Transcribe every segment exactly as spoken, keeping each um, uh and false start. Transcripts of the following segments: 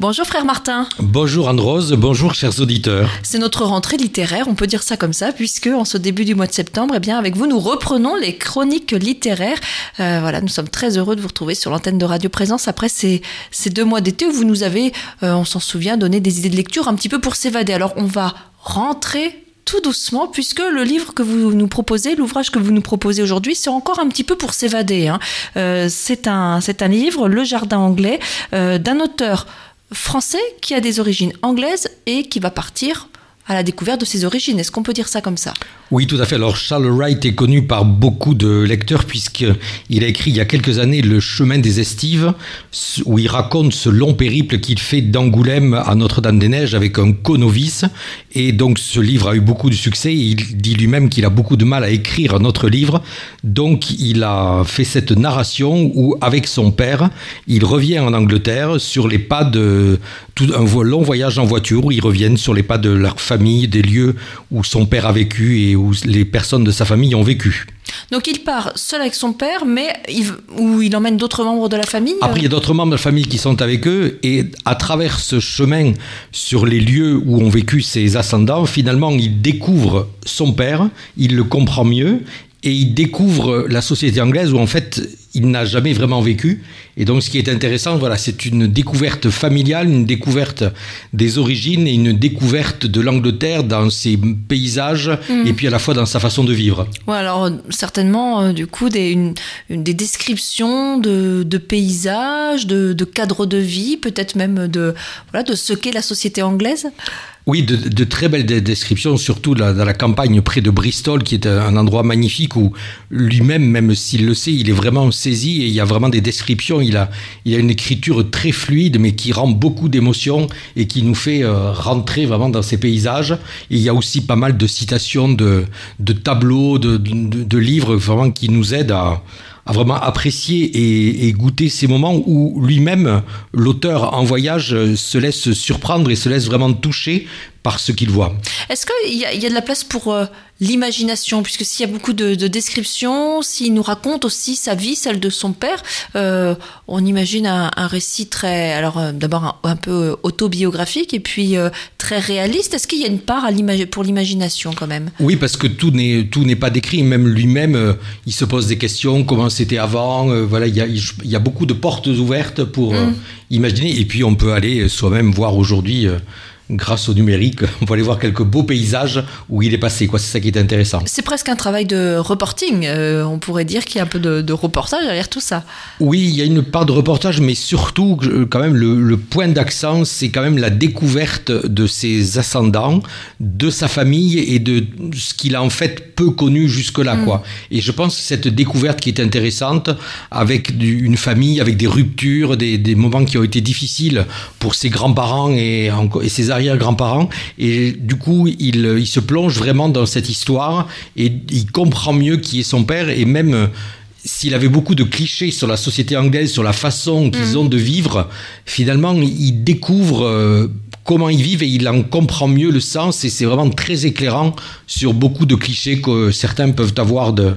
Bonjour frère Martin. Bonjour Anne-Rose, bonjour chers auditeurs. C'est notre rentrée littéraire, on peut dire ça comme ça, puisque en ce début du mois de septembre, eh bien, avec vous, nous reprenons les chroniques littéraires. Euh, voilà, nous sommes très heureux de vous retrouver sur l'antenne de Radio Présence après ces, ces deux mois d'été où vous nous avez, euh, on s'en souvient, donné des idées de lecture un petit peu pour s'évader. Alors on va rentrer tout doucement, puisque le livre que vous nous proposez, l'ouvrage que vous nous proposez aujourd'hui, c'est encore un petit peu pour s'évader. Hein. Euh, c'est un, c'est un livre, Le Jardin anglais, euh, d'un auteur français qui a des origines anglaises et qui va partir à la découverte de ses origines. Est-ce qu'on peut dire ça comme ça ? Oui, tout à fait. Alors, Charles Wright est connu par beaucoup de lecteurs puisqu'il a écrit il y a quelques années Le Chemin des Estives, où il raconte ce long périple qu'il fait d'Angoulême à Notre-Dame-des-Neiges avec un co-novice. Et donc, ce livre a eu beaucoup de succès. Et il dit lui-même qu'il a beaucoup de mal à écrire un autre livre. Donc, il a fait cette narration où, avec son père, il revient en Angleterre sur les pas de tout un long voyage en voiture où ils reviennent sur les pas de leur famille, des lieux où son père a vécu et où les personnes de sa famille ont vécu. Donc il part seul avec son père, mais il, où il emmène d'autres membres de la famille. Après, il y a d'autres membres de la famille qui sont avec eux, et à travers ce chemin sur les lieux où ont vécu ses ascendants, finalement, il découvre son père, il le comprend mieux, et il découvre la société anglaise où en fait il n'a jamais vraiment vécu. Et donc ce qui est intéressant, voilà, c'est une découverte familiale, une découverte des origines et une découverte de l'Angleterre dans ses paysages mmh. et puis à la fois dans sa façon de vivre. Ouais, alors certainement euh, du coup des, une, une, des descriptions de, de paysages, de, de cadres de vie, peut-être même de, voilà, de ce qu'est la société anglaise. Oui, de, de très belles descriptions, surtout dans la campagne près de Bristol, qui est un endroit magnifique où lui-même, même s'il le sait, il est vraiment saisi et il y a vraiment des descriptions. Il a, il a une écriture très fluide, mais qui rend beaucoup d'émotions et qui nous fait euh, rentrer vraiment dans ces paysages. Et il y a aussi pas mal de citations de, de tableaux, de, de, de livres vraiment qui nous aident à... à vraiment apprécier et, et goûter ces moments où lui-même, l'auteur en voyage, se laisse surprendre et se laisse vraiment toucher par ce qu'il voit. Est-ce qu'il y a, il y a de la place pour euh, l'imagination, puisque s'il y a beaucoup de, de descriptions, s'il nous raconte aussi sa vie, celle de son père, euh, on imagine un, un récit très, alors euh, d'abord un, un peu autobiographique et puis euh, très réaliste. Est-ce qu'il y a une part à l'imag- pour l'imagination quand même ? Oui, parce que tout n'est, tout n'est pas décrit. Même lui-même, euh, il se pose des questions, comment c'était avant. Euh, voilà, il y a, il y a beaucoup de portes ouvertes pour euh, mmh. imaginer. Et puis on peut aller soi-même voir aujourd'hui... Euh, grâce au numérique, on peut aller voir quelques beaux paysages où il est passé, quoi. C'est ça qui est intéressant. C'est presque un travail de reporting. Euh, on pourrait dire qu'il y a un peu de, de reportage derrière tout ça. Oui, il y a une part de reportage, mais surtout, quand même, le, le point d'accent, c'est quand même la découverte de ses ascendants, de sa famille et de ce qu'il a en fait peu connu jusque-là, mmh. quoi. Et je pense que cette découverte qui est intéressante, avec du, une famille, avec des ruptures, des, des moments qui ont été difficiles pour ses grands-parents et, et ses arrière-grands-parents, et du coup il, il se plonge vraiment dans cette histoire et il comprend mieux qui est son père. Et même s'il avait beaucoup de clichés sur la société anglaise, sur la façon qu'ils mmh. ont de vivre, finalement il découvre euh, comment ils vivent et il en comprend mieux le sens, et c'est vraiment très éclairant sur beaucoup de clichés que certains peuvent avoir de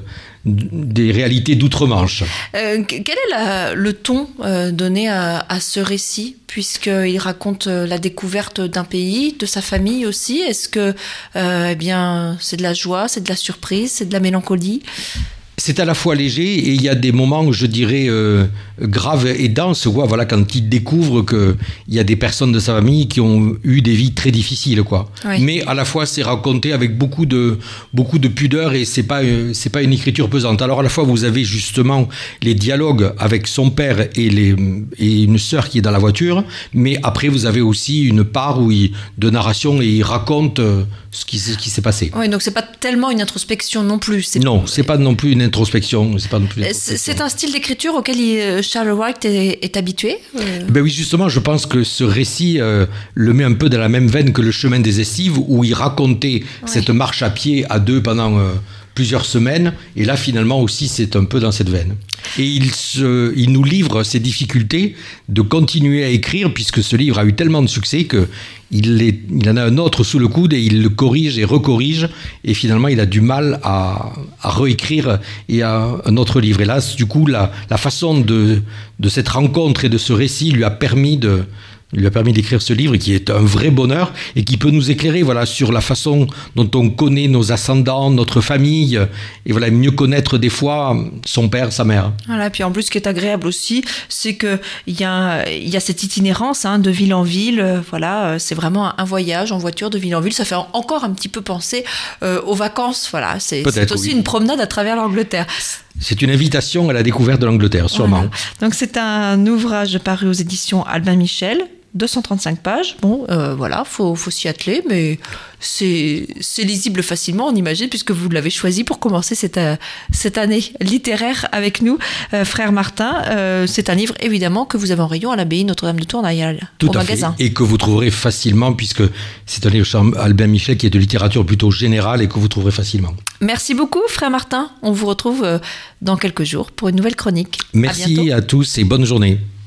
des réalités d'outre-Manche. Euh, quel est la, le ton euh, donné à, à ce récit, puisqu'il raconte euh, la découverte d'un pays, de sa famille aussi ? Est-ce que euh, eh bien, c'est de la joie, c'est de la surprise, c'est de la mélancolie ? C'est à la fois léger et il y a des moments, je dirais, euh, graves et denses, quoi. Voilà, quand il découvre qu'il y a des personnes de sa famille qui ont eu des vies très difficiles, quoi. Oui. Mais à la fois, c'est raconté avec beaucoup de, beaucoup de pudeur et c'est pas, euh, c'est pas une écriture pesante. Alors à la fois, vous avez justement les dialogues avec son père et, les, et une sœur qui est dans la voiture, mais après, vous avez aussi une part où il, de narration et il raconte euh, ce qui, ce qui s'est passé. Oui, donc c'est pas tellement une introspection non plus. C'est... Non, c'est pas non plus une introspection, c'est pas non plus introspection. C'est un style d'écriture auquel il, Charles Wright est, est habitué euh... Ben oui, justement, je pense que ce récit euh, le met un peu dans la même veine que Le Chemin des Estives, où il racontait ouais. cette marche à pied à deux pendant euh, plusieurs semaines, et là finalement aussi c'est un peu dans cette veine. Et il, se, il nous livre ses difficultés de continuer à écrire, puisque ce livre a eu tellement de succès que il, est, il en a un autre sous le coude et il le corrige et recorrige, et finalement il a du mal à, à réécrire et à un autre livre. Et là, du coup, la, la façon de, de cette rencontre et de ce récit lui a permis de, Il lui a permis d'écrire ce livre qui est un vrai bonheur et qui peut nous éclairer voilà, sur la façon dont on connaît nos ascendants, notre famille, et voilà, mieux connaître des fois son père, sa mère. Voilà, puis en plus, ce qui est agréable aussi, c'est qu'il y a, y a cette itinérance hein, de ville en ville. Euh, voilà, c'est vraiment un voyage en voiture de ville en ville. Ça fait encore un petit peu penser euh, aux vacances. Voilà, c'est, c'est aussi oui. une promenade à travers l'Angleterre. C'est une invitation à la découverte de l'Angleterre, sûrement. Voilà. Donc c'est un ouvrage paru aux éditions Albin Michel, deux cent trente-cinq pages. Bon, euh, voilà, faut, faut s'y atteler, mais c'est, c'est lisible facilement, on imagine, puisque vous l'avez choisi pour commencer cette, euh, cette année littéraire avec nous, euh, frère Martin. Euh, c'est un livre, évidemment, que vous avez en rayon à l'abbaye Notre-Dame de Tournaille, Tout au à magasin. Fait. Et que vous trouverez facilement, puisque c'est un livre chez Albin Michel qui est de littérature plutôt générale et que vous trouverez facilement. Merci beaucoup, frère Martin. On vous retrouve dans quelques jours pour une nouvelle chronique. Merci à, à tous et bonne journée.